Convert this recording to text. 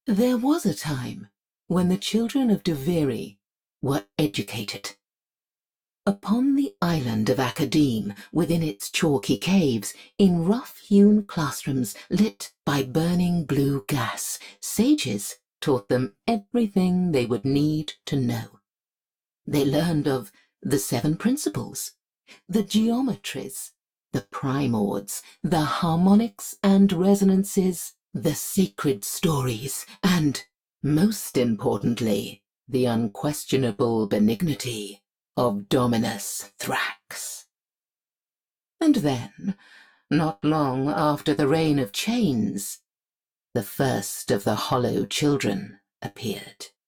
There was a time when the children of Duviri were educated. Upon the island of Academe, within its chalky caves, in rough-hewn classrooms lit by burning blue gas, sages taught them everything they would need to know. They learned of the seven principles, the geometries, the primords, the harmonics and resonances, the sacred stories, and, most importantly, the unquestionable benignity of Dominus Thrax. And then, not long after the reign of chains, the first of the Hollow Children appeared.